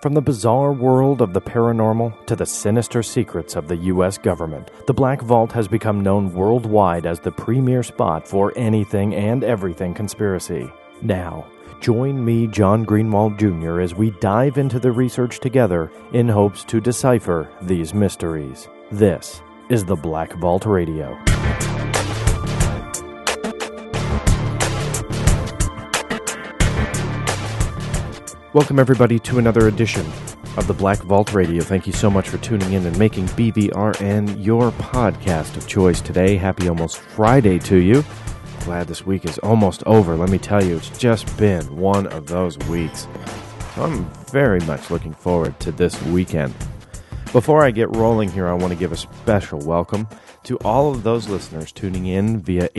From the bizarre world of the paranormal to the sinister secrets of the U.S. government, the Black Vault has become known worldwide as the premier spot for anything and everything conspiracy. Now, join me, John Greenwald Jr., as we dive into the research together in hopes to decipher these mysteries. This is the Black Vault Radio. Welcome, everybody, to another edition of the Black Vault Radio. Thank you so much for tuning in and making BVRN your podcast of choice today. Happy almost Friday to you. Glad this week is almost over. Let me tell you, it's just been one of those weeks. So I'm very much looking forward to this weekend. Before I get rolling here, I want to give a special welcome to all of those listeners tuning in via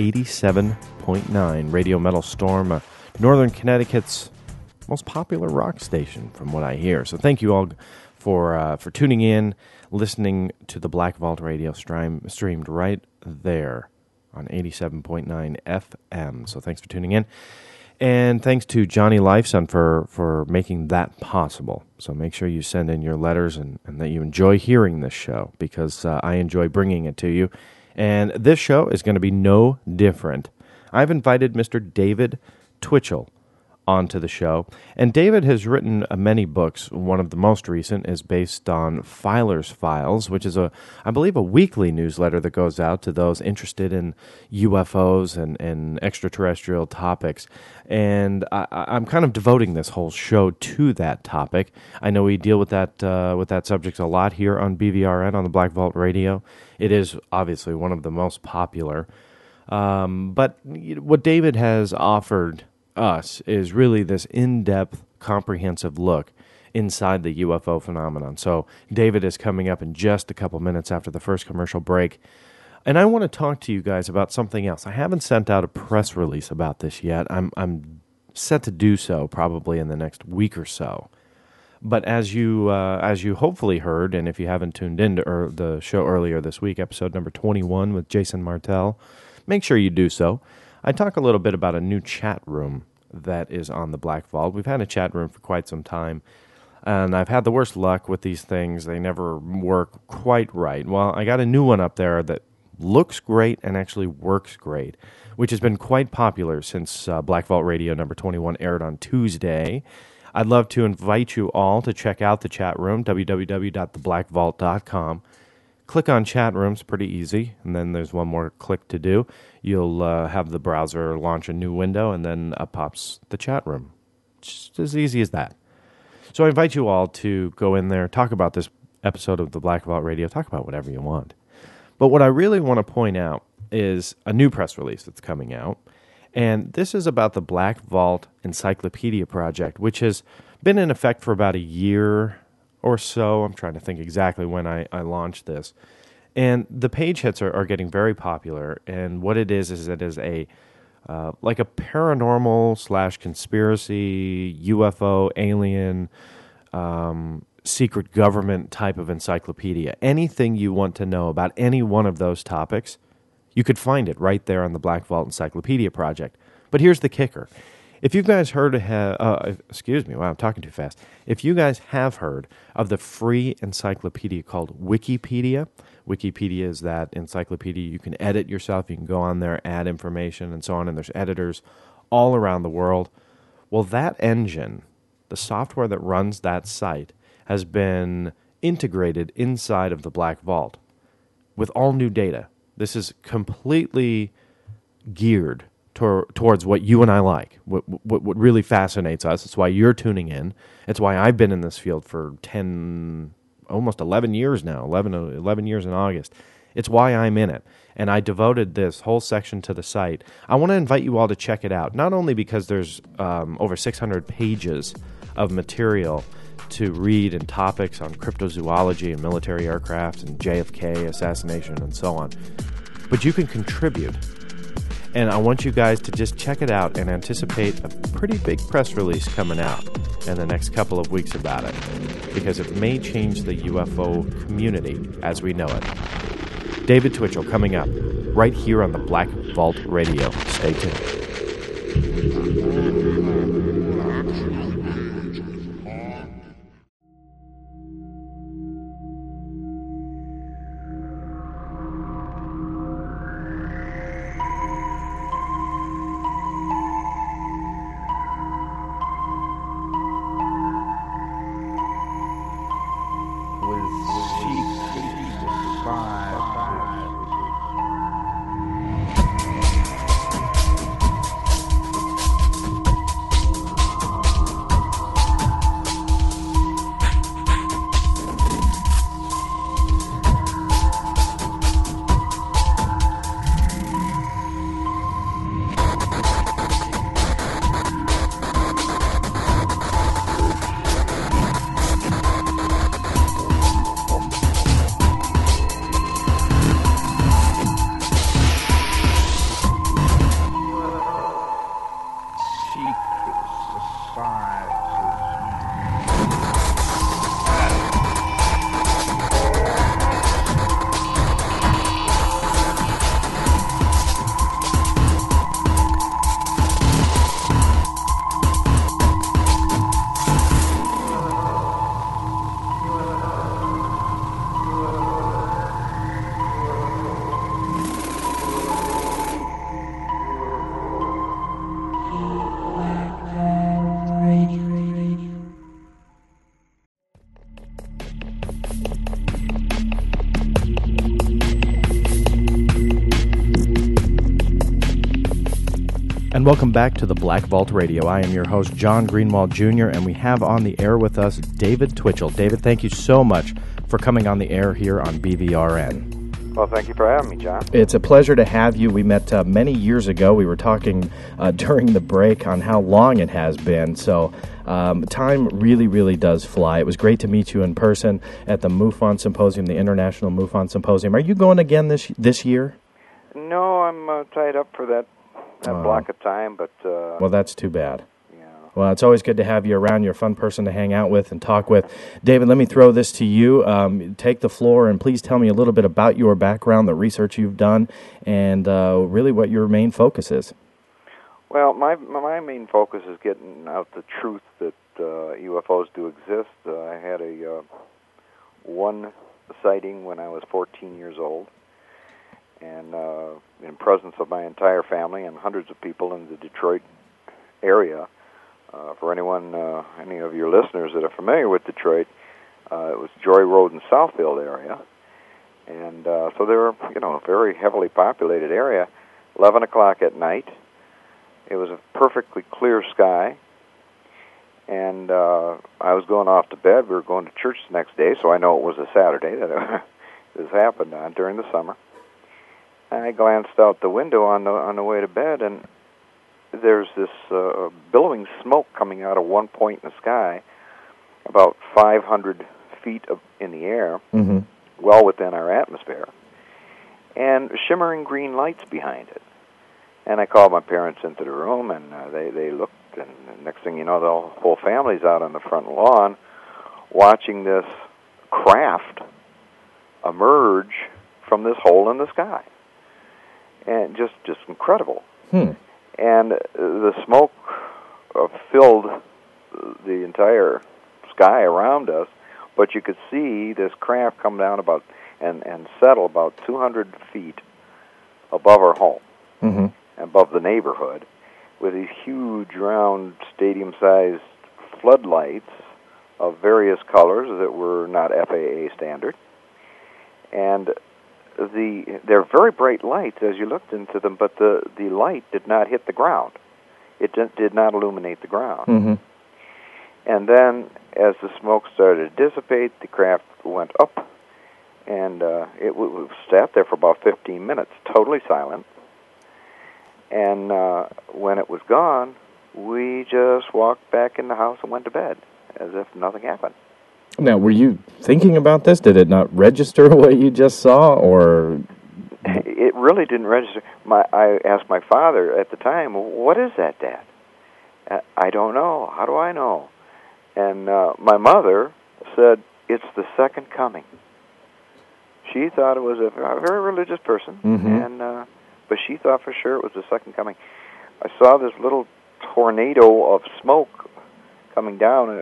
87.9 Radio Metal Storm, Northern Connecticut's most popular rock station, from what I hear. So thank you all for tuning in, listening to the Black Vault Radio streamed right there on 87.9 FM. So thanks for tuning in. And thanks to Johnny Lifeson for making that possible. So make sure you send in your letters and that you enjoy hearing this show, because I enjoy bringing it to you. And this show is going to be no different. I've invited Mr. David Twitchell onto the show. And David has written many books. One of the most recent is based on Filer's Files, which is, I believe, a weekly newsletter that goes out to those interested in UFOs and extraterrestrial topics. And I'm kind of devoting this whole show to that topic. I know we deal with that subject a lot here on BVRN, on the Black Vault Radio. It is obviously one of the most popular. But what David has offered us is really this in-depth, comprehensive look inside the UFO phenomenon. So David is coming up in just a couple minutes after the first commercial break. And I want to talk to you guys about something else. I haven't sent out a press release about this yet. I'm set to do so probably in the next week or so. But as you hopefully heard, and if you haven't tuned into the show earlier this week, episode number 21 with Jason Martell, make sure you do so. I talk a little bit about a new chat room that is on the Black Vault. We've had a chat room for quite some time, and I've had the worst luck with these things. They never work quite right. Well, I got a new one up there that looks great and actually works great, which has been quite popular since Black Vault Radio number 21 aired on Tuesday. I'd love to invite you all to check out the chat room, www.theblackvault.com. Click on chat rooms, pretty easy, and then there's one more click to do. You'll have the browser launch a new window, and then up pops the chat room. Just as easy as that. So I invite you all to go in there, talk about this episode of the Black Vault Radio, talk about whatever you want. But what I really want to point out is a new press release that's coming out, and this is about the Black Vault Encyclopedia Project, which has been in effect for about a year or so. I'm trying to think exactly when I launched this. And the page hits are getting very popular, and what it is it is a like a paranormal / conspiracy, UFO, alien, secret government type of encyclopedia. Anything you want to know about any one of those topics, you could find it right there on the Black Vault Encyclopedia Project. But here's the kicker. If you guys I'm talking too fast. If you guys have heard of the free encyclopedia called Wikipedia, Wikipedia is that encyclopedia you can edit yourself. You can go on there, add information, and so on, and there's editors all around the world. Well, that engine, the software that runs that site, has been integrated inside of the Black Vault with all new data. This is completely geared towards what you and I like, what really fascinates us. It's why you're tuning in. It's why I've been in this field for almost 11 years now, 11 years in August. It's why I'm in it. And I devoted this whole section to the site. I want to invite you all to check it out, not only because there's over 600 pages of material to read and topics on cryptozoology and military aircraft and JFK assassination and so on, but you can contribute. And I want you guys to just check it out and anticipate a pretty big press release coming out in the next couple of weeks about it, because it may change the UFO community as we know it. David Twitchell coming up right here on the Black Vault Radio. Stay tuned. welcome back to the Black Vault Radio. I am your host, John Greenwald Jr., and we have on the air with us David Twitchell. David, thank you so much for coming on the air here on BVRN. Well, thank you for having me, John. It's a pleasure to have you. We met many years ago. We were talking during the break on how long it has been, so time really does fly. It was great to meet you in person at the MUFON Symposium, the International MUFON Symposium. Are you going again this year? No, I'm tied up for that block of time, but... well, that's too bad. Yeah. Well, it's always good to have you around. You're a fun person to hang out with and talk with. David, let me throw this to you. Take the floor, and please tell me a little bit about your background, the research you've done, and really what your main focus is. Well, my main focus is getting out the truth that UFOs do exist. I had one sighting when I was 14 years old, and in presence of my entire family and hundreds of people in the Detroit area. For any of your listeners that are familiar with Detroit, it was Joy Road and Southfield area, and so they were, a very heavily populated area. 11 o'clock at night. It was a perfectly clear sky, and I was going off to bed. We were going to church the next day, so I know it was a Saturday that this happened on during the summer. I glanced out the window on the way to bed, and there's this billowing smoke coming out of one point in the sky, about 500 feet in the air, well within our atmosphere, and shimmering green lights behind it. And I called my parents into the room, and they looked, and the next thing you know, the whole family's out on the front lawn watching this craft emerge from this hole in the sky. And just incredible. And the smoke filled the entire sky around us, but you could see this craft come down and settle about 200 feet above our home, above the neighborhood, with these huge, round, stadium-sized floodlights of various colors that were not FAA standard. And they're very bright lights as you looked into them, but the light did not hit the ground. It did not illuminate the ground. And then, as the smoke started to dissipate, the craft went up, and it sat there for about 15 minutes, totally silent. And when it was gone, we just walked back in the house and went to bed, as if nothing happened. Now, were you thinking about this? Did it not register what you just saw, or...? It really didn't register. I asked my father at the time, "What is that, Dad?" "I don't know. How do I know?" And my mother said, "It's the second coming." She thought it was a very religious person, but she thought for sure it was the second coming. I saw this little tornado of smoke coming down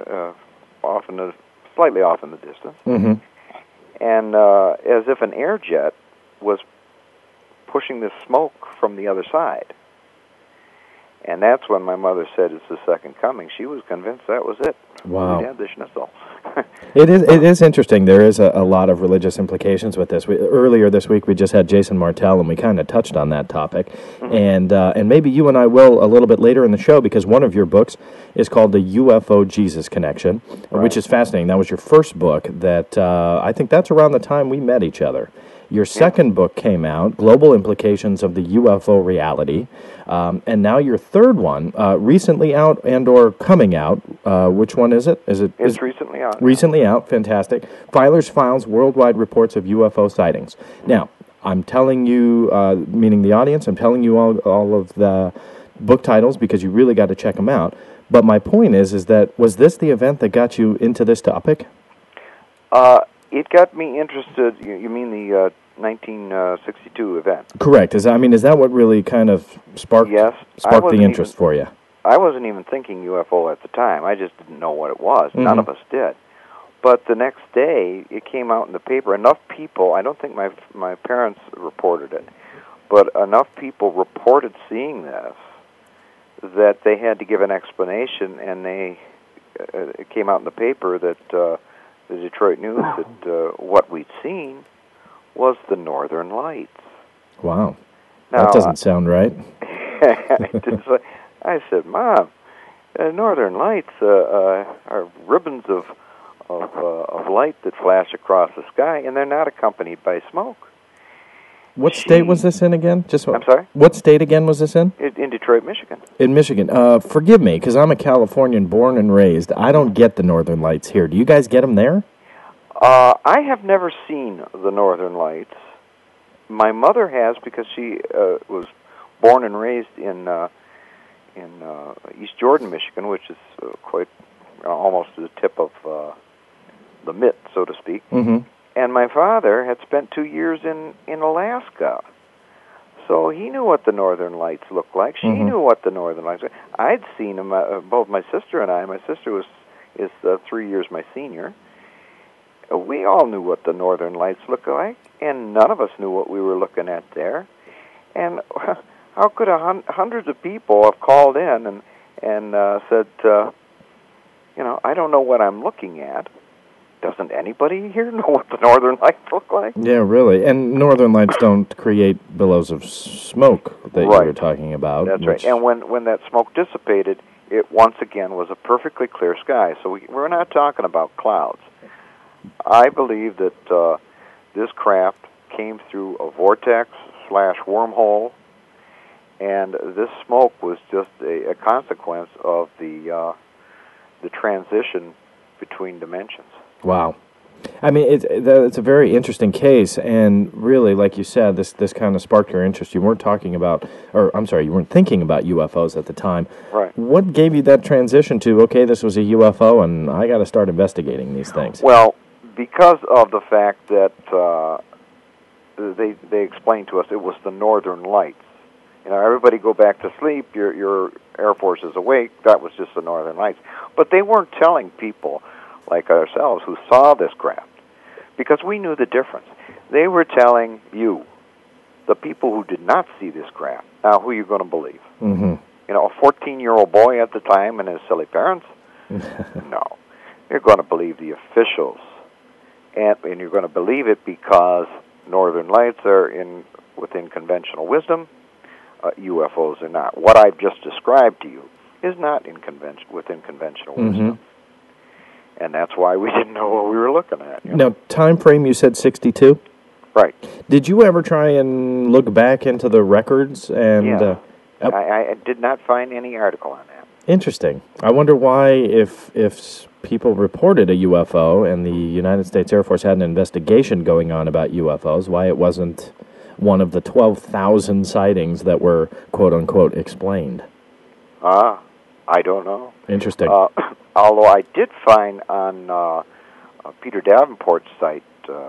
slightly off in the distance, and as if an air jet was pushing this smoke from the other side. And that's when my mother said it's the second coming. She was convinced that was it. Wow. It It is interesting. There is a lot of religious implications with this. Earlier this week, we just had Jason Martell, and we kind of touched on that topic. And maybe you and I will a little bit later in the show, because one of your books is called The UFO Jesus Connection, which is fascinating. That was your first book that I think that's around the time we met each other. Your second book came out, Global Implications of the UFO Reality, and now your third one, recently out and or coming out. Which one is it? It's recently out. Recently out, fantastic. Filer's Files, Worldwide Reports of UFO Sightings. Now, I'm telling you, meaning the audience, I'm telling you all of the book titles because you really got to check them out. But my point is that, was this the event that got you into this topic? It got me interested. You mean the 1962 event? Correct. Is that what really kind of sparked the interest for you? I wasn't even thinking UFO at the time. I just didn't know what it was. None of us did. But the next day, it came out in the paper. Enough people, I don't think my parents reported it, but enough people reported seeing this that they had to give an explanation, and it came out in the paper that the Detroit News that what we'd seen was the Northern Lights. Wow. Now, that doesn't sound right. I said, Mom, northern lights are ribbons of light that flash across the sky, and they're not accompanied by smoke. What state was this in again? I'm sorry? What state again was this in? In Detroit, Michigan. In Michigan. Forgive me, because I'm a Californian born and raised. I don't get the northern lights here. Do you guys get them there? I have never seen the northern lights. My mother has, because she was born and raised in East Jordan, Michigan, which is quite almost to the tip of the mitt, so to speak. Mm-hmm. And my father had spent 2 years in Alaska. So he knew what the northern lights looked like. She knew what the northern lights looked like. I'd seen them, both my sister and I. My sister is 3 years my senior. We all knew what the northern lights looked like, and none of us knew what we were looking at there. And how could hundreds of people have called in and said, I don't know what I'm looking at. Doesn't anybody here know what the northern lights look like? Yeah, really. And northern lights don't create billows of smoke that you were talking about. That's right. And when that smoke dissipated, it once again was a perfectly clear sky. So we're not talking about clouds. I believe that this craft came through a vortex/wormhole, and this smoke was just a consequence of the transition between dimensions. Wow. I mean, it's a very interesting case, and really, like you said, this kind of sparked your interest. You weren't thinking about UFOs at the time. Right. What gave you that transition to, okay, this was a UFO, and I got to start investigating these things? Well, because of the fact that they explained to us it was the northern lights. Everybody go back to sleep. Your Air Force is awake. That was just the northern lights. But they weren't telling people like ourselves who saw this craft, because we knew the difference. They were telling you, the people who did not see this craft. Now, who are you going to believe? Mm-hmm. A 14-year-old boy at the time and his silly parents? No. You're going to believe the officials. And you're going to believe it because northern lights are within conventional wisdom. UFOs are not. What I've just described to you is not within conventional wisdom. And that's why we didn't know what we were looking at. Now, time frame, you said 62? Right. Did you ever try and look back into the records? And I did not find any article on that. Interesting. I wonder why, if people reported a UFO and the United States Air Force had an investigation going on about UFOs, why it wasn't one of the 12,000 sightings that were, quote-unquote, explained. I don't know. Interesting. Although I did find on Peter Davenport's site,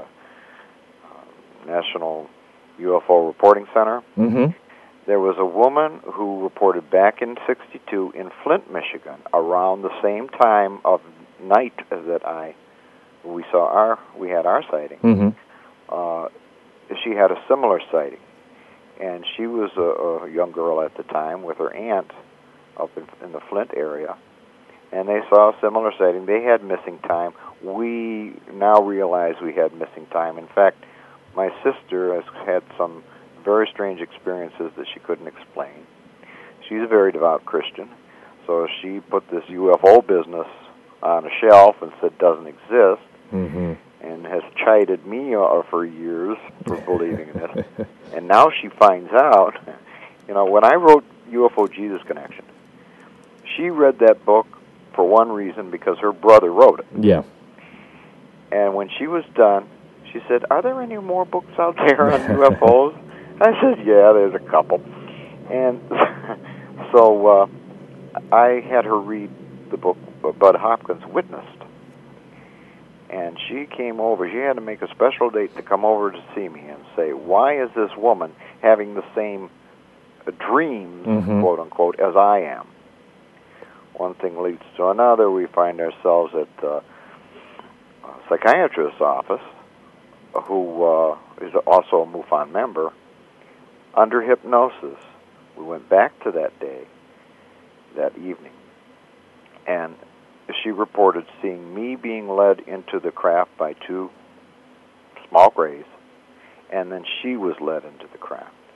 National UFO Reporting Center, there was a woman who reported back in '62 in Flint, Michigan, around the same time of night that we had our sighting. She had a similar sighting, and she was a young girl at the time with her aunt up in the Flint area, and they saw a similar sighting. They had missing time. We now realize we had missing time. In fact, my sister has had some very strange experiences that she couldn't explain. She's a very devout Christian, so she put this UFO business on a shelf and said doesn't exist, and has chided me for years for believing this. And now she finds out, when I wrote UFO Jesus Connection, she read that book for one reason, because her brother wrote it. Yeah. And when she was done, she said, "Are there any more books out there on UFOs?" I said, "Yeah, there's a couple." And so I had her read the book Bud Hopkins Witnessed. And she came over. She had to make a special date to come over to see me and say, why is this woman having the same dreams, quote unquote, as I am? One thing leads to another. We find ourselves at a psychiatrist's office, who is also a MUFON member, under hypnosis. We went back to that day, that evening, and she reported seeing me being led into the craft by two small grays, and then she was led into the craft.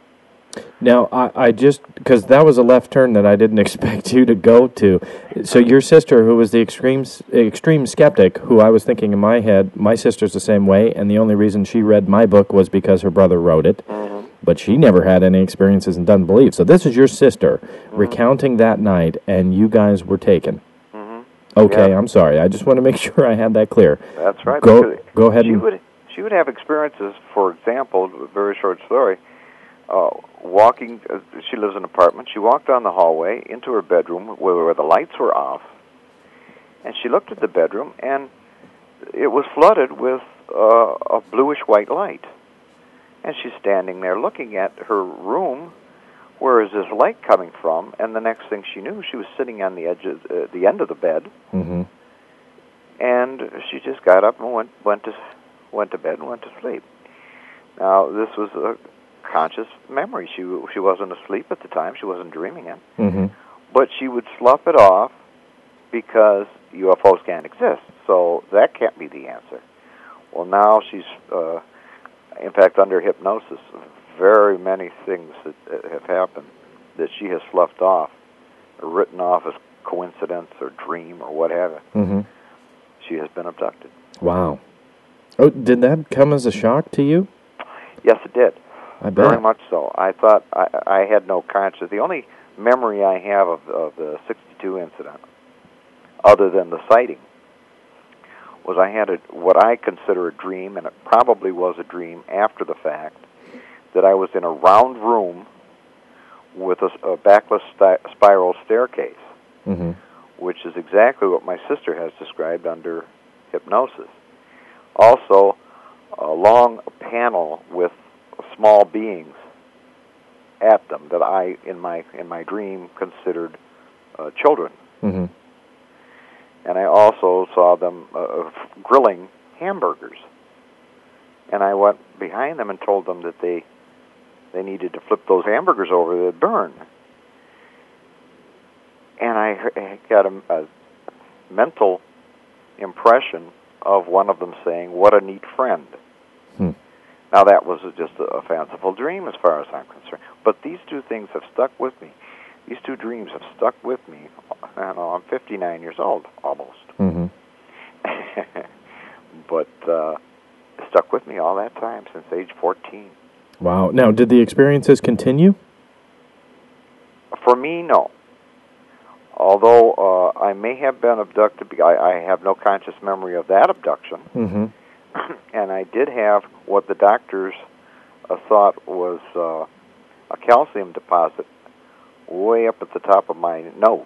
Now, I just, because that was a left turn that I didn't expect you to go to. So your sister, who was the extreme skeptic, who I was thinking in my head, my sister's the same way, and the only reason she read my book was because her brother wrote it. Mm-hmm. But she never had any experiences and doesn't believe. So this is your sister recounting that night, and you guys were taken. Mm-hmm. Okay, Yeah. I'm sorry. I just want to make sure I had that clear. That's right. Go ahead. She would have experiences. For example, a very short story. Walking, she lives in an apartment. She walked down the hallway into her bedroom where the lights were off, and she looked at the bedroom, and it was flooded with a bluish-white light. And she's standing there looking at her room, where is this light coming from? And the next thing she knew, she was sitting on the edge of the end of the bed, and she just got up and went to bed and went to sleep. Now, this was a conscious memory. She wasn't asleep at the time. She wasn't dreaming it. But she would slough it off because UFOs can't exist. So that can't be the answer. Well, now she's, in fact, under hypnosis, very many things that have happened that she has sloughed off, or written off as coincidence or dream or what have you. She has been abducted. Wow. Oh, did that come as a shock to you? Yes, it did. I bet. Very much so. I thought I had no conscience. The only memory I have of the 62 incident, other than the sighting, was I had what I consider a dream, and it probably was a dream after the fact, that I was in a round room with a backless spiral staircase, which is exactly what my sister has described under hypnosis. Also, a long panel with small beings at them that I, in my dream, considered children. And I also saw them grilling hamburgers. And I went behind them and told them that they needed to flip those hamburgers over; they'd burn. And I got a mental impression of one of them saying, "What a neat friend." Now, that was just a fanciful dream as far as I'm concerned. But these two things have stuck with me. These two dreams have stuck with me. I know, I'm 59 years old, almost. But it stuck with me all that time, since age 14. Wow. Now, did the experiences continue? For me, no. Although I may have been abducted, I have no conscious memory of that abduction. And I did have what the doctors thought was a calcium deposit way up at the top of my nose.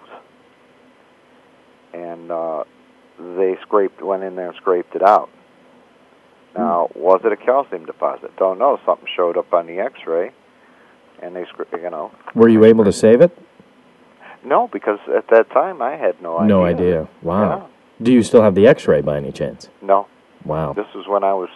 And they went in there and scraped it out. Now, was it a calcium deposit? Don't know. Something showed up on the X-ray, and Were you able to save it? No, because at that time I had no idea. No idea. Wow. Yeah. Do you still have the X-ray by any chance? No. Wow. This was when I was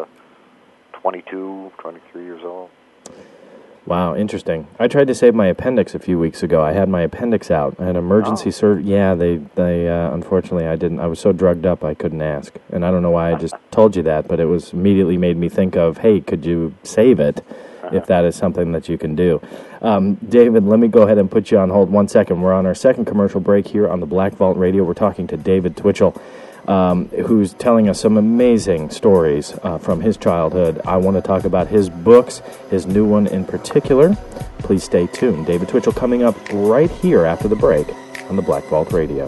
22, 23 years old. Wow, interesting. I tried to save my appendix a few weeks ago. I had my appendix out. I had emergency surgery. Yeah, they unfortunately, I didn't. I was so drugged up I couldn't ask. And I don't know why I just told you that, but it was immediately made me think of, hey, could you save it if that is something that you can do? David, let me go ahead and put you on hold 1 second. We're on our second commercial break here on the Black Vault Radio. We're talking to David Twitchell, who's telling us some amazing stories from his childhood. I want to talk about his books, his new one in particular. Please stay tuned. David Twitchell coming up right here after the break on the Black Vault Radio.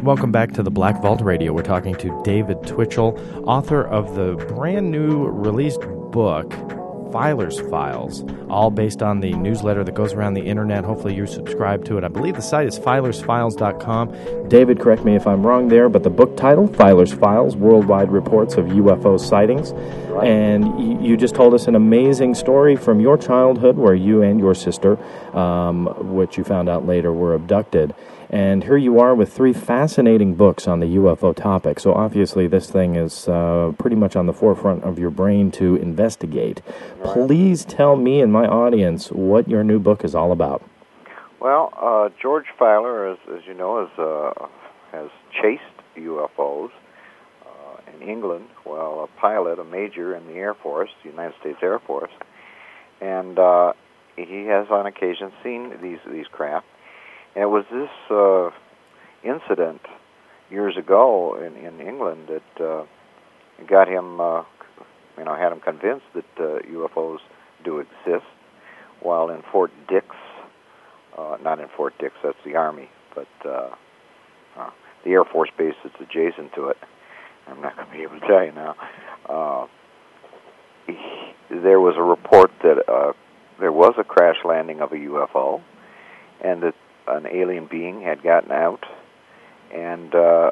Welcome back to the Black Vault Radio. We're talking to David Twitchell, author of the brand new released book, Filer's Files, all based on the newsletter that goes around the internet. Hopefully you subscribe to it. I believe the site is filersfiles.com. David, correct me if I'm wrong there, but the book title, Filer's Files, Worldwide Reports of UFO Sightings. Right. And you just told us an amazing story from your childhood where you and your sister, which you found out later, were abducted. And here you are with 3 fascinating books on the UFO topic. So obviously this thing is pretty much on the forefront of your brain to investigate. Right. Please tell me and my audience what your new book is all about. Well, George Filer, as you know, has chased UFOs in England while a pilot, a major in the Air Force, the United States Air Force. And he has on occasion seen these craft. And it was this incident years ago in England that got him, had him convinced that UFOs do exist. While in Fort Dix, not in Fort Dix, that's the Army, but the Air Force base that's adjacent to it. I'm not going to be able to tell you now. There was a report that there was a crash landing of a UFO, and that an alien being had gotten out, and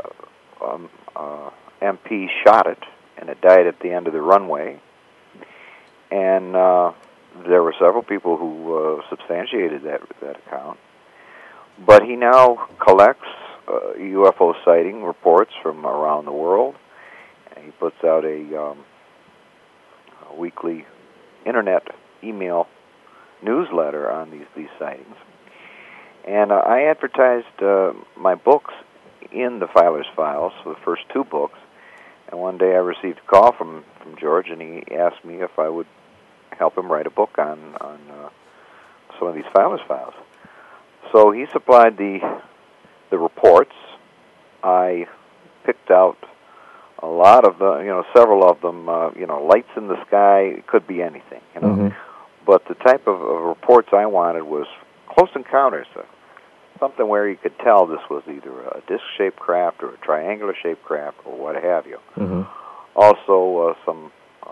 MP shot it, and it died at the end of the runway. And there were several people who substantiated that account. But he now collects UFO sighting reports from around the world, and he puts out a weekly internet email newsletter on these sightings. And I advertised my books in the Filer's Files, so the first 2 books. And one day I received a call from George, and he asked me if I would help him write a book on some of these Filer's Files. So he supplied the reports. I picked out a lot of several of them. Lights in the sky, it could be anything. Mm-hmm. But the type of reports I wanted was close encounters, something where you could tell this was either a disc-shaped craft or a triangular-shaped craft or what have you. Mm-hmm. Also, some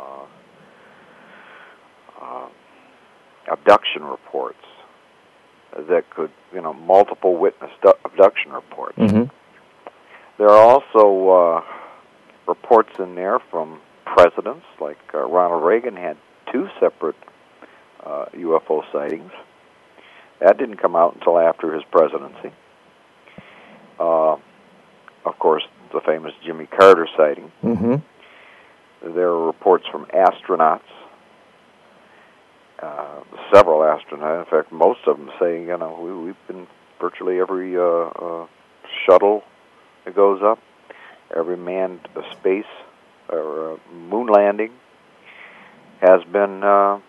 abduction reports that could, multiple witness abduction reports. Mm-hmm. There are also reports in there from presidents, like Ronald Reagan had 2 separate UFO sightings. That didn't come out until after his presidency. Of course, the famous Jimmy Carter sighting. Mm-hmm. There are reports from astronauts, several astronauts. In fact, most of them say, we've been virtually every shuttle that goes up, every manned space or moon landing has been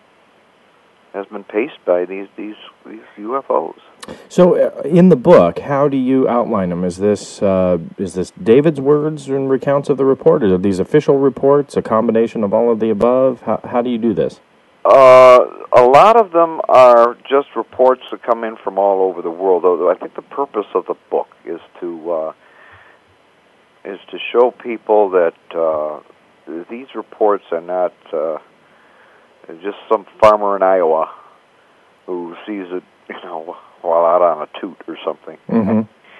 paced by these UFOs. So, in the book, how do you outline them? Is this David's words and recounts of the report? Are these official reports, a combination of all of the above? How do you do this? A lot of them are just reports that come in from all over the world. Though I think the purpose of the book is to show people that these reports are not just some farmer in Iowa who sees it, while out on a toot or something. Mm-hmm.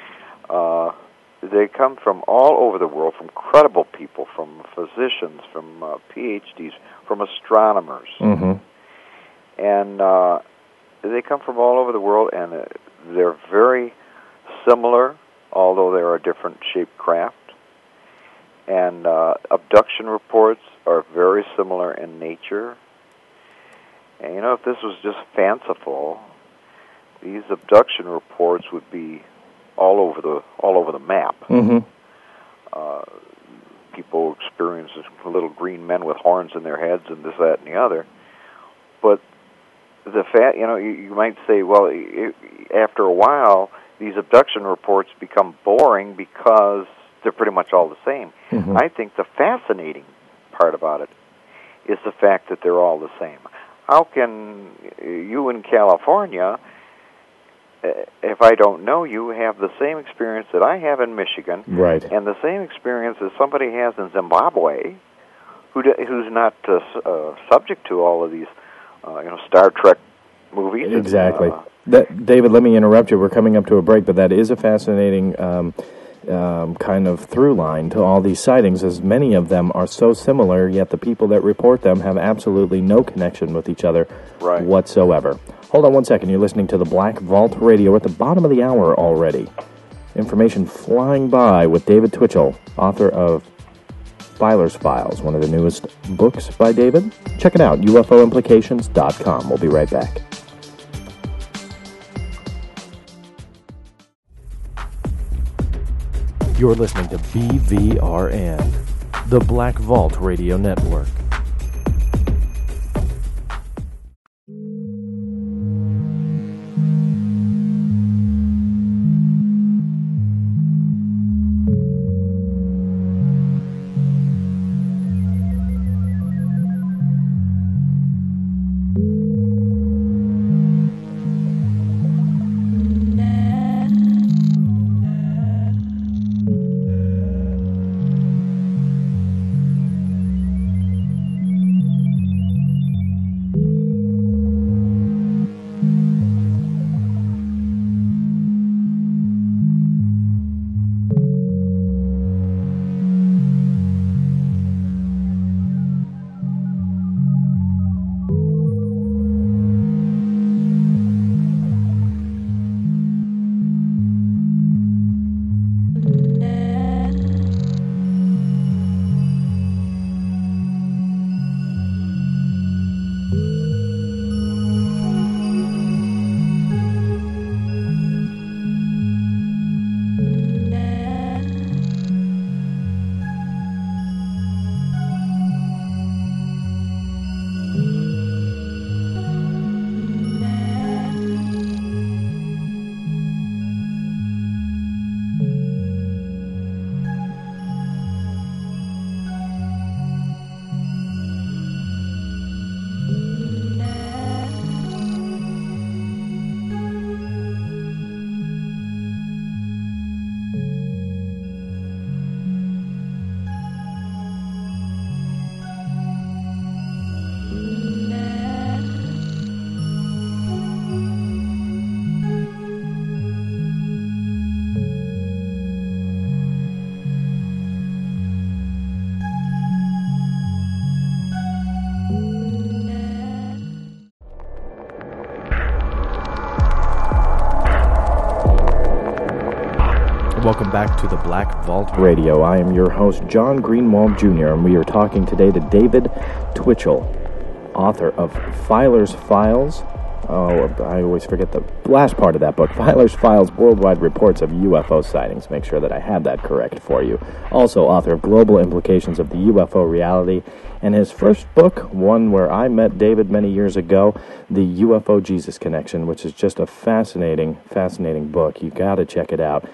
They come from all over the world, from credible people, from physicians, from PhDs, from astronomers. Mm-hmm. And they come from all over the world, and they're very similar, although they are a different shaped craft. And abduction reports are very similar in nature. And if this was just fanciful, these abduction reports would be all over the map. Mm-hmm. People experience little green men with horns in their heads and this, that, and the other. But the fact, you might say, well, after a while, these abduction reports become boring because they're pretty much all the same. Mm-hmm. I think the fascinating part about it is the fact that they're all the same. How can you in California if I don't know you, have the same experience that I have in Michigan, right, and the same experience that somebody has in Zimbabwe, who's not subject to all of these, Star Trek movies. Exactly. David, let me interrupt you. We're coming up to a break, but that is a fascinating kind of through line to all these sightings, as many of them are so similar, yet the people that report them have absolutely no connection with each other whatsoever. Hold on one second. You're listening to the Black Vault Radio. We're at the bottom of the hour already. Information flying by with David Twitchell, author of Filer's Files, one of the newest books by David. Check it out, ufoimplications.com. We'll be right back. You're listening to BVRN, the Black Vault Radio Network. Welcome back to the Black Vault Radio. I am your host, John Greenwald Jr., and we are talking today to David Twitchell, author of Filer's Files. Oh, I always forget the last part of that book. Filer's Files, Worldwide Reports of UFO Sightings. Make sure that I have that correct for you. Also, author of Global Implications of the UFO Reality. And his first book, one where I met David many years ago, The UFO Jesus Connection, which is just a fascinating, fascinating book. You got to check it out.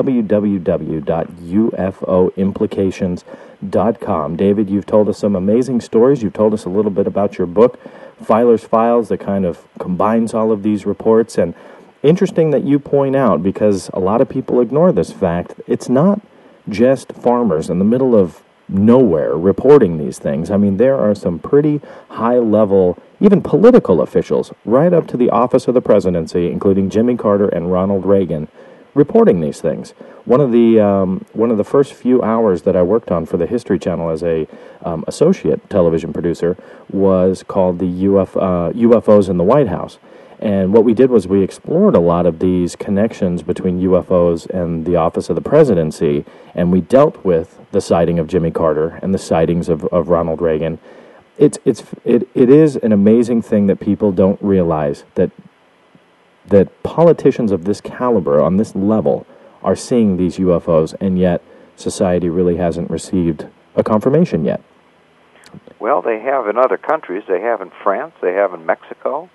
www.ufoimplications.com. David, you've told us some amazing stories. You've told us a little bit about your book, Filer's Files, that kind of combines all of these reports. And interesting that you point out, because a lot of people ignore this fact, it's not just farmers in the middle of nowhere reporting these things. I mean, there are some pretty high-level, even political officials, right up to the office of the presidency, including Jimmy Carter and Ronald Reagan, reporting these things. One of the first few hours that I worked on for the History Channel as a associate television producer was called the UFOs in the White House. And what we did was we explored a lot of these connections between UFOs and the office of the presidency, and we dealt with the sighting of Jimmy Carter and the sightings of Ronald Reagan. It is an amazing thing that people don't realize, that politicians of this caliber, on this level, are seeing these UFOs, and yet society really hasn't received a confirmation yet. Well, they have in other countries. They have in France. They have in Mexico.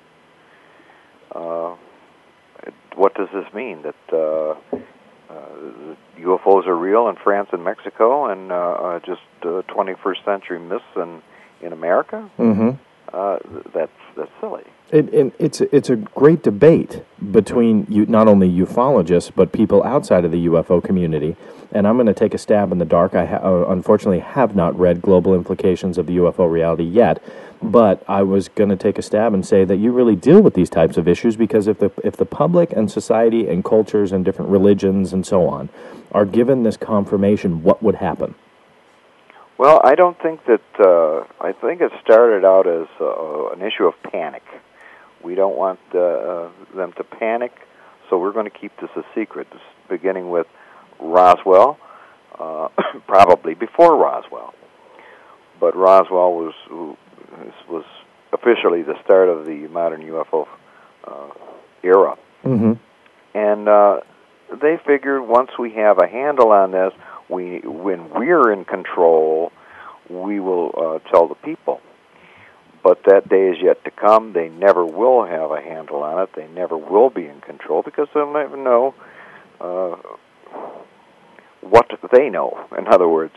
What does this mean? That UFOs are real in France and Mexico, and just 21st century myths in America? Mm-hmm. That's silly. It's a great debate, between not only ufologists, but people outside of the UFO community. And I'm going to take a stab in the dark. I unfortunately have not read Global Implications of the UFO Reality yet, but I was going to take a stab and say that you really deal with these types of issues, because if the public and society and cultures and different religions and so on are given this confirmation, what would happen? Well, I don't think that, I think it started out as an issue of panic. We don't want them to panic, so we're going to keep this a secret, beginning with Roswell, probably before Roswell. But Roswell was officially the start of the modern UFO era. Mm-hmm. And they figured once we have a handle on this, when we're in control, we will tell the people. But that day is yet to come. They never will have a handle on it. They never will be in control, because they'll never know what they know. In other words,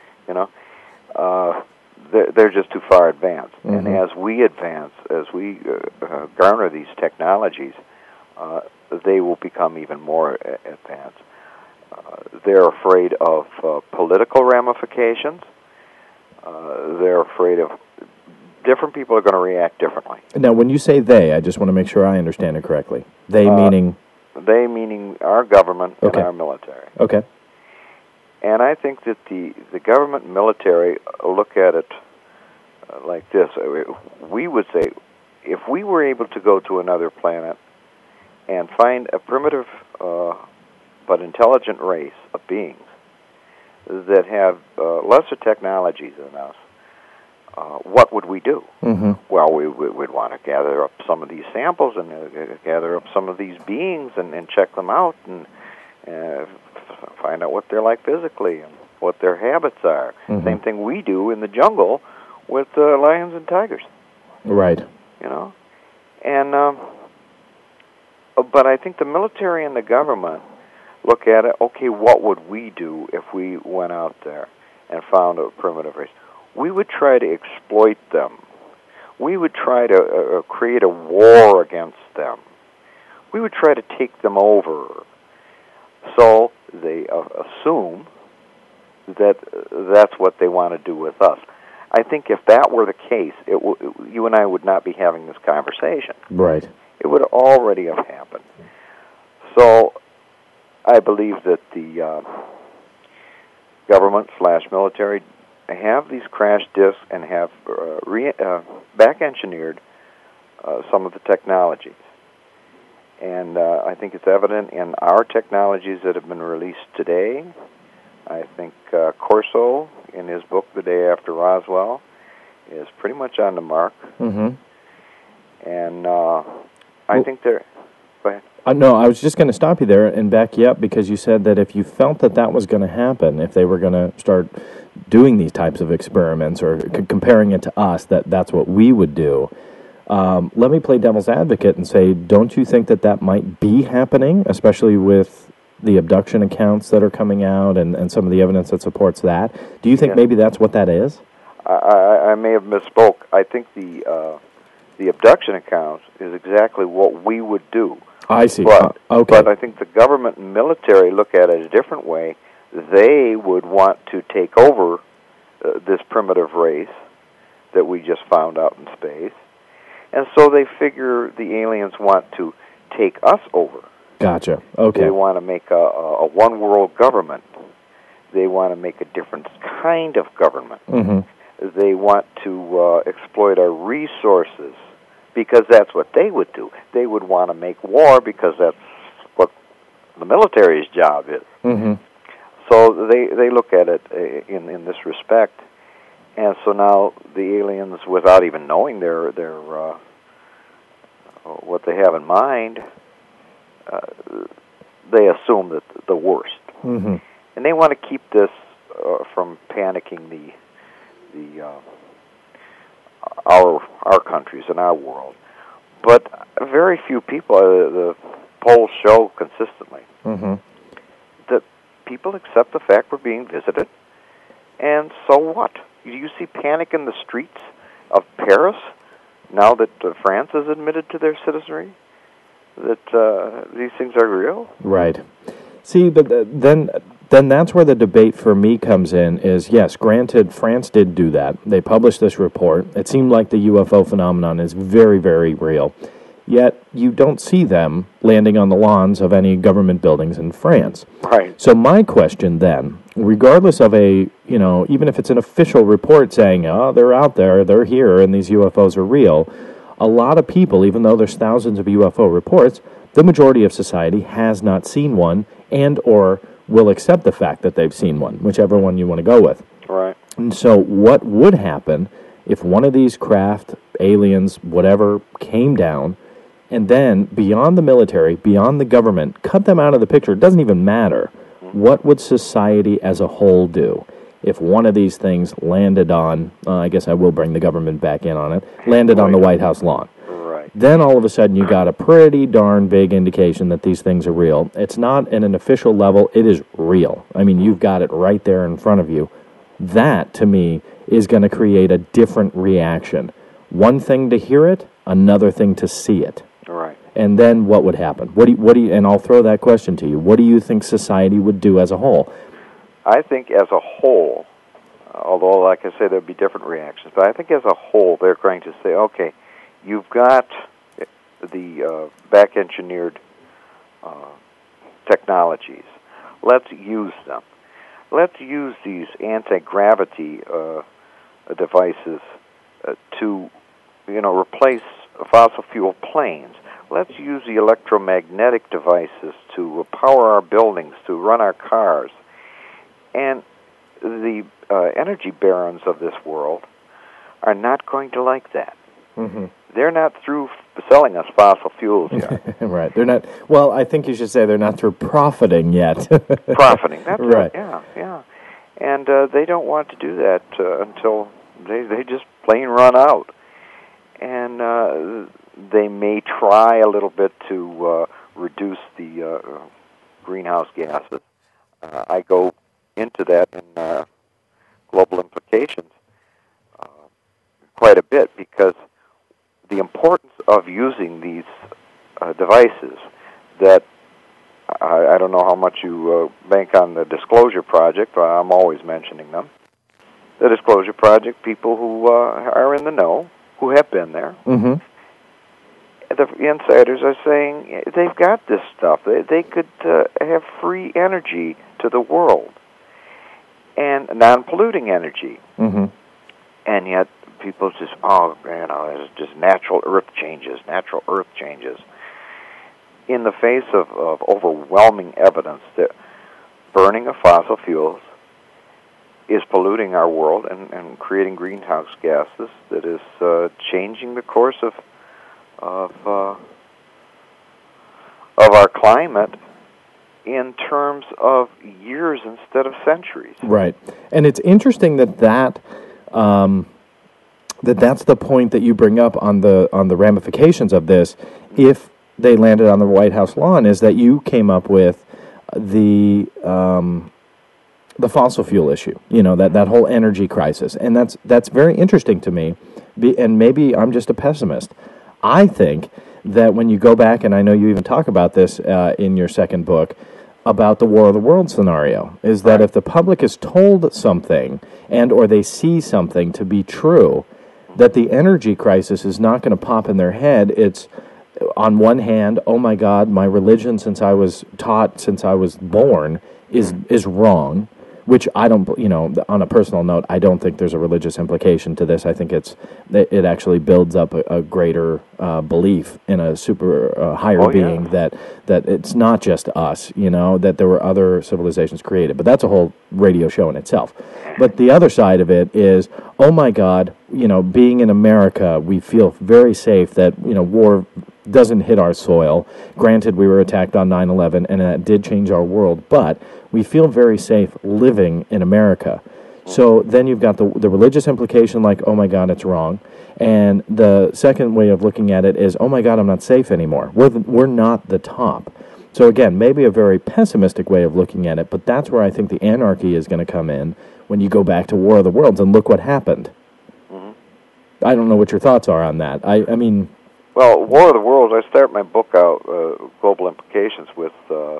they're just too far advanced. Mm-hmm. And as we advance, as we garner these technologies, they will become even more advanced. They're afraid of political ramifications. They're afraid of different people are going to react differently. Now, when you say they, I just want to make sure I understand it correctly. They meaning? They meaning our government and Okay. our military. Okay. And I think that the government and military look at it like this. We would say, if we were able to go to another planet and find a primitive but intelligent race of beings that have lesser technologies than us, what would we do? Mm-hmm. Well, we'd want to gather up some of these samples and gather up some of these beings and check them out and find out what they're like physically and what their habits are. Mm-hmm. Same thing we do in the jungle with lions and tigers. Right. And but I think the military and the government look at it, okay, what would we do if we went out there and found a primitive race? We would try to exploit them. We would try to create a war against them. We would try to take them over. So they assume that that's what they want to do with us. I think if that were the case, you and I would not be having this conversation. Right. It would already have happened. So I believe that the government/military have these crash disks and have back-engineered some of the technologies. And I think it's evident in our technologies that have been released today. I think Corso, in his book, The Day After Roswell, is pretty much on the mark. Mm-hmm. And I think they're... Go ahead. No, I was just going to stop you there and back you up, because you said that if you felt that was going to happen, if they were going to start doing these types of experiments or comparing it to us, that's what we would do. Let me play devil's advocate and say, don't you think that might be happening, especially with the abduction accounts that are coming out and some of the evidence that supports that? Do you think maybe that's what that is? I may have misspoke. I think the abduction accounts is exactly what we would do. I see. But, okay. But I think the government and military look at it a different way. They would want to take over this primitive race that we just found out in space. And so they figure the aliens want to take us over. Gotcha. Okay. They want to make a one-world government. They want to make a different kind of government. Mm-hmm. They want to exploit our resources, because that's what they would do. They would want to make war, because that's what the military's job is. Mm-hmm. So they look at it in this respect. And so now the aliens, without even knowing their what they have in mind, they assume that the worst. Mm-hmm. And they want to keep this from panicking our countries and our world. But very few people, the polls show consistently, mm-hmm. that people accept the fact we're being visited, and so what? Do you see panic in the streets of Paris now that France has admitted to their citizenry? that these things are real. Right. See, but then that's where the debate for me comes in is, yes, granted, France did do that. They published this report. It seemed like the UFO phenomenon is very, very real. Yet you don't see them landing on the lawns of any government buildings in France. Right. So my question then, regardless of even if it's an official report saying, oh, they're out there, they're here, and these UFOs are real, a lot of people, even though there's thousands of UFO reports, the majority of society has not seen one and or will accept the fact that they've seen one, whichever one you want to go with. Right. And so what would happen if one of these craft, aliens, whatever, came down and then, beyond the military, beyond the government, cut them out of the picture? It doesn't even matter. What would society as a whole do if one of these things landed on, I guess I will bring the government back in on it, landed on the White House lawn? Right. Then all of a sudden you got a pretty darn big indication that these things are real. It's not at an official level, it is real. I mean, you've got it right there in front of you. That, to me, is going to create a different reaction. One thing to hear it, another thing to see it. Right. And then what would happen? What do you? And I'll throw that question to you. What do you think society would do as a whole? I think as a whole, although, like I said, there'd be different reactions, but I think as a whole, they're going to say, okay, you've got the back-engineered technologies. Let's use them. Let's use these anti-gravity devices to, replace fossil fuel planes. Let's use the electromagnetic devices to power our buildings, to run our cars. And the energy barons of this world are not going to like that. Mm-hmm. They're not through selling us fossil fuels yet. Right. They're not. Well, I think you should say they're not through profiting yet. Profiting. That's right. Yeah. And they don't want to do that until they just plain run out. And they may try a little bit to reduce the greenhouse gases. I go into that in global implications quite a bit, because the importance of using these devices that I don't know how much you bank on the Disclosure Project, but I'm always mentioning them. The Disclosure Project, people who are in the know, who have been there. Mm-hmm. The insiders are saying they've got this stuff. They could have free energy to the world and non-polluting energy. Mm-hmm. And yet people just, it's just natural earth changes. In the face of overwhelming evidence that burning of fossil fuels is polluting our world and creating greenhouse gases that is changing the course of our climate in terms of years instead of centuries. Right. And it's interesting that's the point that you bring up on the ramifications of this. If they landed on the White House lawn, is that you came up with the fossil fuel issue, that whole energy crisis. And that's very interesting to me, and maybe I'm just a pessimist. I think that when you go back, and I know you even talk about this in your second book, about the War of the Worlds scenario, is that if the public is told something and or they see something to be true, that the energy crisis is not going to pop in their head. It's, on one hand, oh my God, my religion since I was born is wrong, which I don't, on a personal note, I don't think there's a religious implication to this. I think it actually builds up a greater belief in a super higher being that it's not just us, that there were other civilizations created. But that's a whole radio show in itself. But the other side of it is, oh my God, being in America, we feel very safe that, war doesn't hit our soil. Granted, we were attacked on 9/11, and that did change our world, but we feel very safe living in America. So then you've got the religious implication, like, oh my God, it's wrong. And the second way of looking at it is, oh my God, I'm not safe anymore. We're not the top. So again, maybe a very pessimistic way of looking at it, but that's where I think the anarchy is going to come in when you go back to War of the Worlds and look what happened. Mm-hmm. I don't know what your thoughts are on that. I mean... Well, War of the Worlds, I start my book out, Global Implications, with the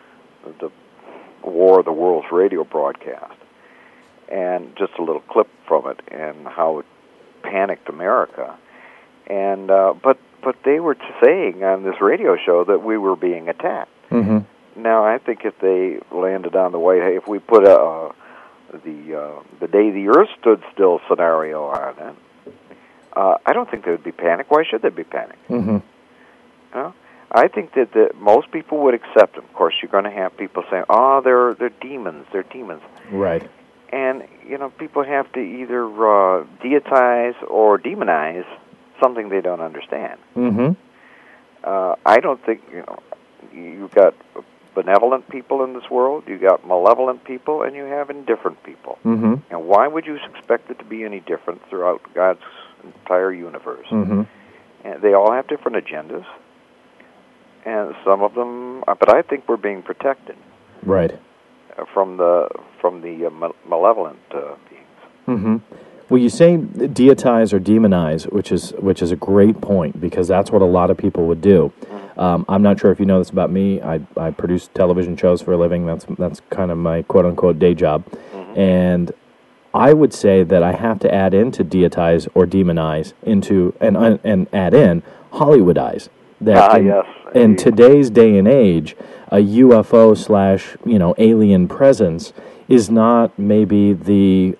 War of the Worlds radio broadcast, and just a little clip from it, and how it panicked America. And but they were saying on this radio show that we were being attacked. Mm-hmm. Now, I think if they landed on the White House, if we put the day the Earth stood still scenario on it, I don't think there would be panic. Why should there be panic? Mm-hmm. I think that most people would accept them. Of course, you're going to have people saying, "Oh, they're demons. They're demons." Right. And people have to either deitize or demonize something they don't understand. Mm-hmm. I don't think you've got benevolent people in this world, you got malevolent people, and you have indifferent people. Mm-hmm. And why would you expect it to be any different throughout God's entire universe? Mm-hmm. And they all have different agendas, and some of them. But I think we're being protected, right, from the malevolent beings. Mm-hmm. Well, you say deitize or demonize, which is a great point, because that's what a lot of people would do. I'm not sure if you know this about me. I produce television shows for a living. That's kind of my quote unquote day job, and I would say that I have to add into deitize or demonize into and add in Hollywoodize. That Yes. In today's day and age, a UFO / alien presence is not maybe the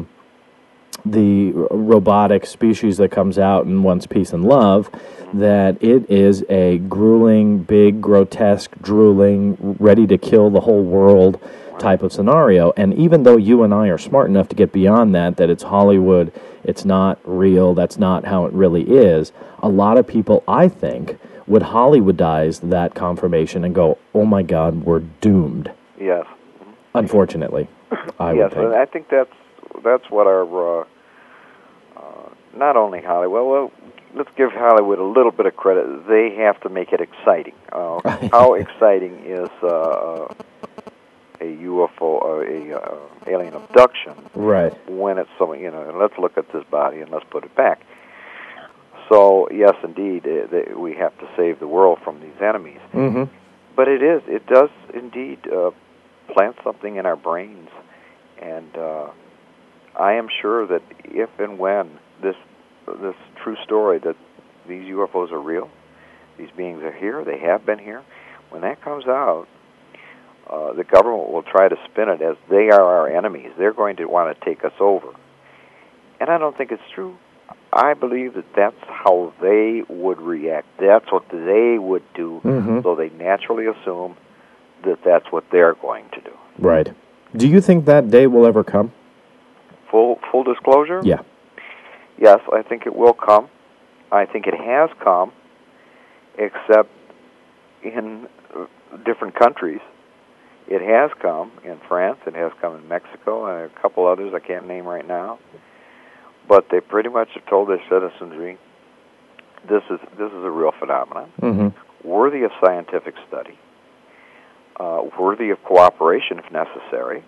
robotic species that comes out and wants peace and love, that it is a grueling, big, grotesque, drooling, ready to kill the whole world type of scenario. And even though you and I are smart enough to get beyond that it's Hollywood, it's not real, that's not how it really is, a lot of people, I think, would Hollywoodize that confirmation and go, oh my God, we're doomed. Yes. Unfortunately, I would think. Yes, I think that's what our not only Hollywood. Well, let's give Hollywood a little bit of credit. They have to make it exciting. How exciting is a UFO, a alien abduction? Right. When it's so, and let's look at this body and let's put it back. So yes, indeed, we have to save the world from these enemies. Mm-hmm. But it does indeed plant something in our brains, and I am sure that if and when this true story that these UFOs are real, these beings are here, they have been here, when that comes out, the government will try to spin it as they are our enemies. They're going to want to take us over. And I don't think it's true. I believe that that's how they would react. That's what they would do, so they naturally assume that that's what they're going to do. Right. Do you think that day will ever come? Full disclosure? Yeah. Yes, I think it will come. I think it has come, except in different countries. It has come in France, it has come in Mexico, and a couple others I can't name right now. But they pretty much have told their citizenry, this is a real phenomenon, worthy of scientific study, worthy of cooperation if necessary,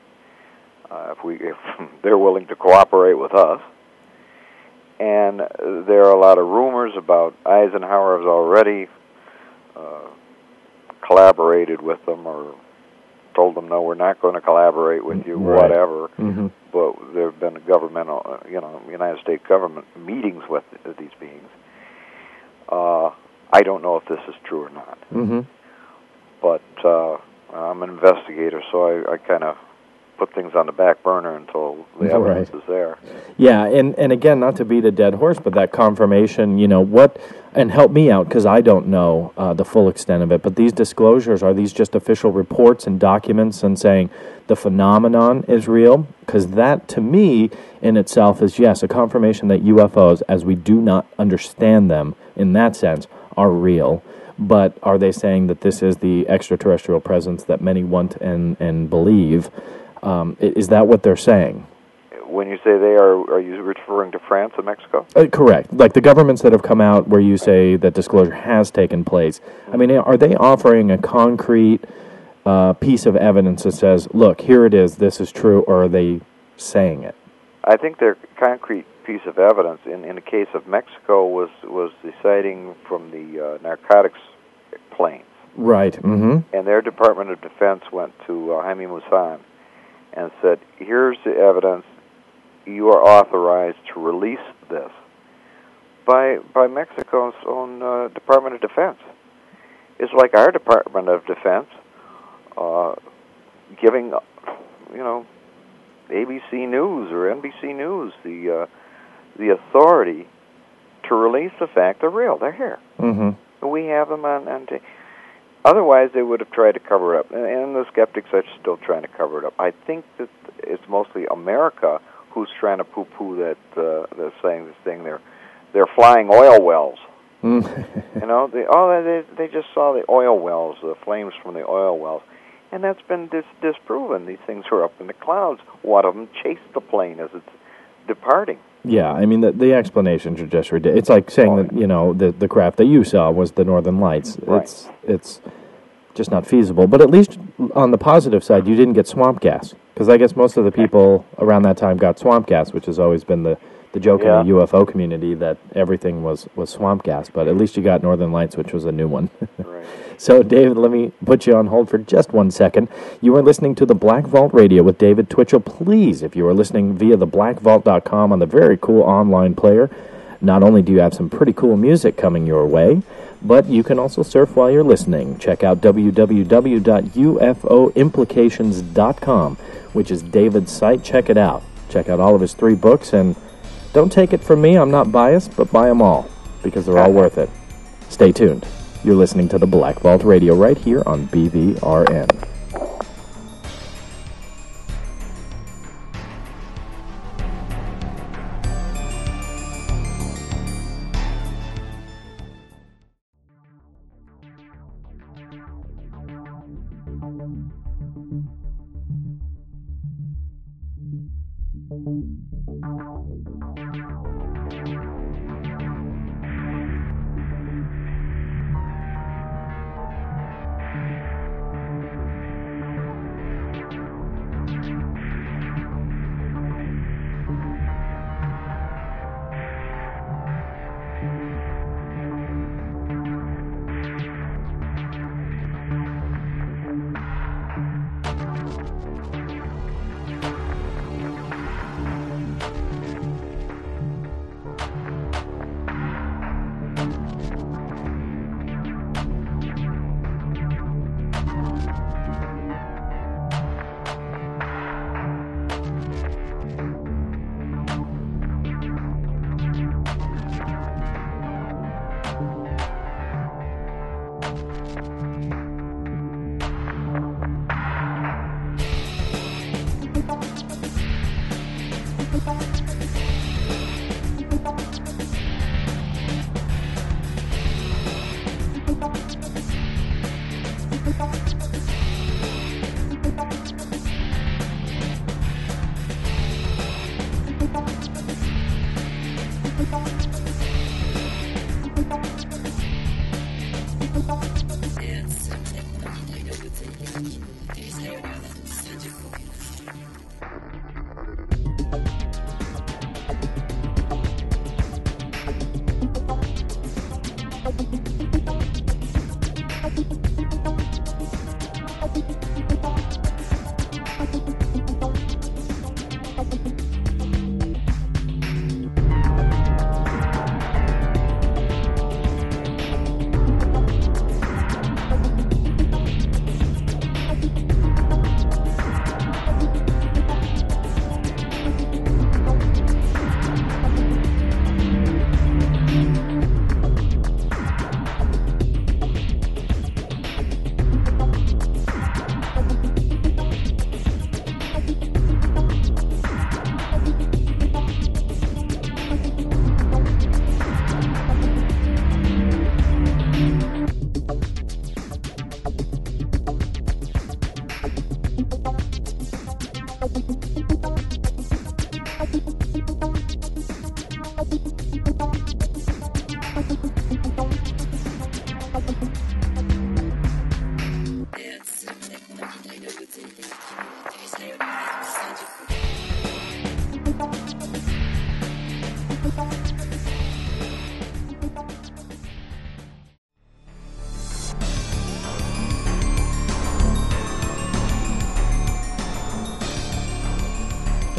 if they're willing to cooperate with us. And there are a lot of rumors about Eisenhower has already collaborated with them or told them, no, we're not going to collaborate with you, whatever. But there have been governmental, United States government meetings with these beings. I don't know if this is true or not. But I'm an investigator, so I kind of put things on the back burner until the evidence is there. Yeah, and again, not to beat a dead horse, but that confirmation, and help me out, because I don't know the full extent of it, but these disclosures, are these just official reports and documents and saying the phenomenon is real? Because that, to me, in itself is, yes, a confirmation that UFOs, as we do not understand them in that sense, are real. But are they saying that this is the extraterrestrial presence that many want and believe? Is that what they're saying? When you say they are you referring to France and Mexico? Correct. Like the governments that have come out where you say that disclosure has taken place. I mean, are they offering a concrete piece of evidence that says, look, here it is, this is true, or are they saying it? I think their concrete piece of evidence in the case of Mexico was the sighting from the narcotics planes. Right. Mm-hmm. And their Department of Defense went to Jaime Maussan and said, here's the evidence. You are authorized to release this by Mexico's own Department of Defense. It's like our Department of Defense giving, ABC News or NBC News the authority to release the fact they're real. They're here. Mm-hmm. We have them on tape. Otherwise, they would have tried to cover it up. And the skeptics are still trying to cover it up. I think that it's mostly America who's trying to poo-poo that they're saying this thing. They're flying oil wells. They just saw the oil wells, the flames from the oil wells. And that's been disproven. These things were up in the clouds. One of them chased the plane as it's departing. Yeah, I mean, the explanations are just ridiculous. It's like saying that, the craft that you saw was the Northern Lights. Right. It's just not feasible. But at least on the positive side, you didn't get swamp gas. Because I guess most of the people around that time got swamp gas, which has always been the joke in the UFO community, that everything was swamp gas. But at least you got Northern Lights, which was a new one. Right. So, David, let me put you on hold for just 1 second. You are listening to the Black Vault Radio with David Twitchell. Please, if you are listening via theblackvault.com on the very cool online player, not only do you have some pretty cool music coming your way, but you can also surf while you're listening. Check out www.ufoimplications.com, which is David's site. Check it out. Check out all of his 3 books, and don't take it from me, I'm not biased, but buy them all, because they're all worth it. Stay tuned. You're listening to the Black Vault Radio right here on BVRN.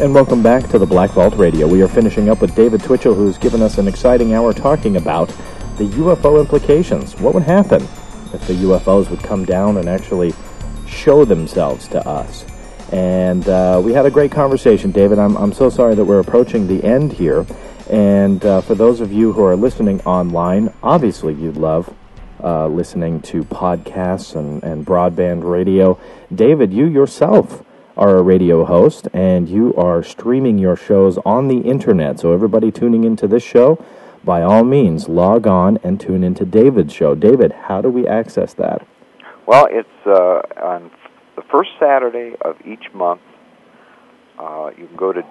And welcome back to the Black Vault Radio. We are finishing up with David Twitchell, who's given us an exciting hour talking about the UFO implications. What would happen if the UFOs would come down and actually show themselves to us? And we had a great conversation, David. I'm so sorry that we're approaching the end here. And for those of you who are listening online, obviously you'd love listening to podcasts and broadband radio. David, you yourself are a radio host, and you are streaming your shows on the internet. So everybody tuning into this show, by all means, log on and tune into David's show. David, how do we access that? Well, it's on the first Saturday of each month. You can go to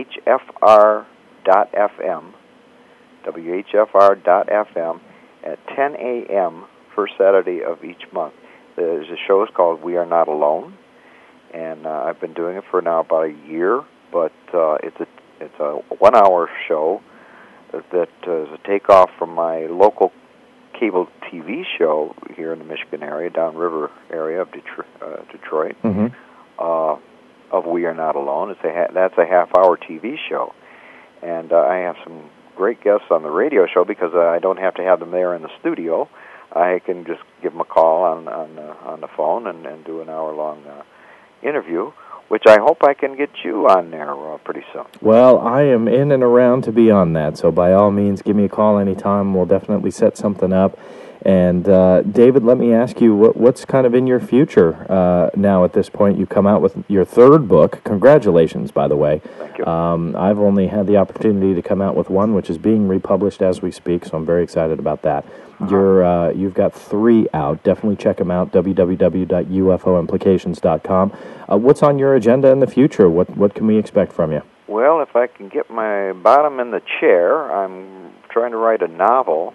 WHFR.FM at 10 a.m. first Saturday of each month. The show is called We Are Not Alone, and I've been doing it for now about a year, but it's a 1-hour show that is a takeoff from my local cable TV show here in the Michigan area, downriver area of Detroit, of We Are Not Alone. That's a half-hour TV show, and I have some great guests on the radio show because I don't have to have them there in the studio. I can just give them a call on the phone and do an hour-long interview, which I hope I can get you on there pretty soon. Well, I am in and around to be on that, so by all means, give me a call anytime. We'll definitely set something up. And David, let me ask you, what's kind of in your future now at this point? You come out with your third book. Congratulations, by the way. Thank you. I've only had the opportunity to come out with one, which is being republished as we speak, so I'm very excited about that. You've got 3 out. Definitely check them out, www.ufoimplications.com. What's on your agenda in the future? What can we expect from you? Well, if I can get my bottom in the chair, I'm trying to write a novel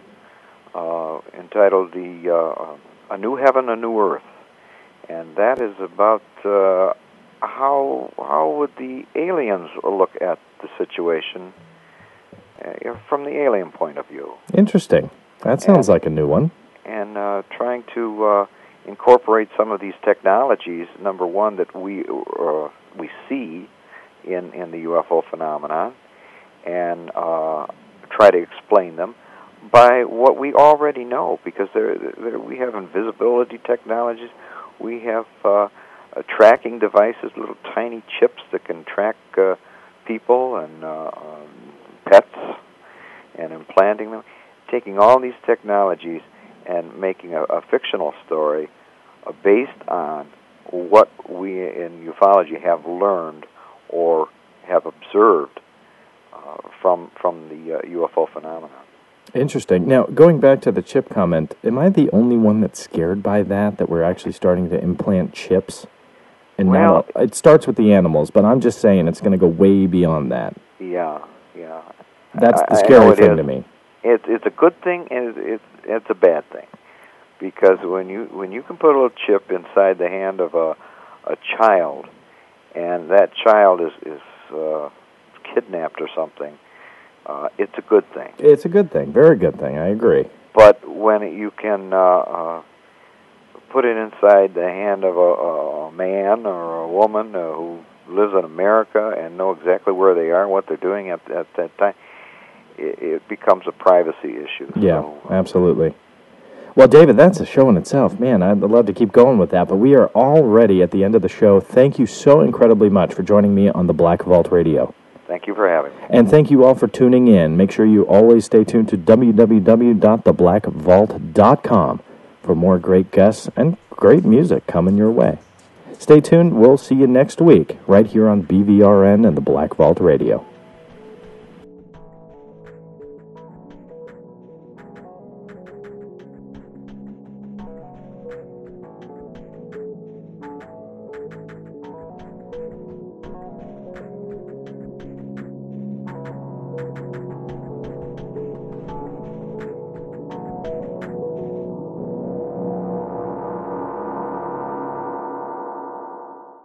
entitled A New Heaven, A New Earth. And that is about how would the aliens look at the situation from the alien point of view. Interesting. That sounds like a new one. And trying to incorporate some of these technologies, number one, that we see in the UFO phenomenon, and try to explain them by what we already know, because we have invisibility technologies, we have tracking devices, little tiny chips that can track people and pets, and implanting them. Taking all these technologies and making a fictional story based on what we in ufology have learned or have observed from the UFO phenomenon. Interesting. Now, going back to the chip comment, am I the only one that's scared by that we're actually starting to implant chips? And now it starts with the animals, but I'm just saying it's going to go way beyond that. Yeah. That's the scary thing to me. It's a good thing and it's a bad thing, because when you can put a little chip inside the hand of a child, and that child is kidnapped or something, it's a good thing. It's a good thing, very good thing. I agree. But when you can put it inside the hand of a man or a woman who lives in America and know exactly where they are and what they're doing at that time, it becomes a privacy issue. Yeah, absolutely. Well, David, that's a show in itself. Man, I'd love to keep going with that, but we are already at the end of the show. Thank you so incredibly much for joining me on the Black Vault Radio. Thank you for having me. And thank you all for tuning in. Make sure you always stay tuned to www.theblackvault.com for more great guests and great music coming your way. Stay tuned. We'll see you next week right here on BVRN and the Black Vault Radio.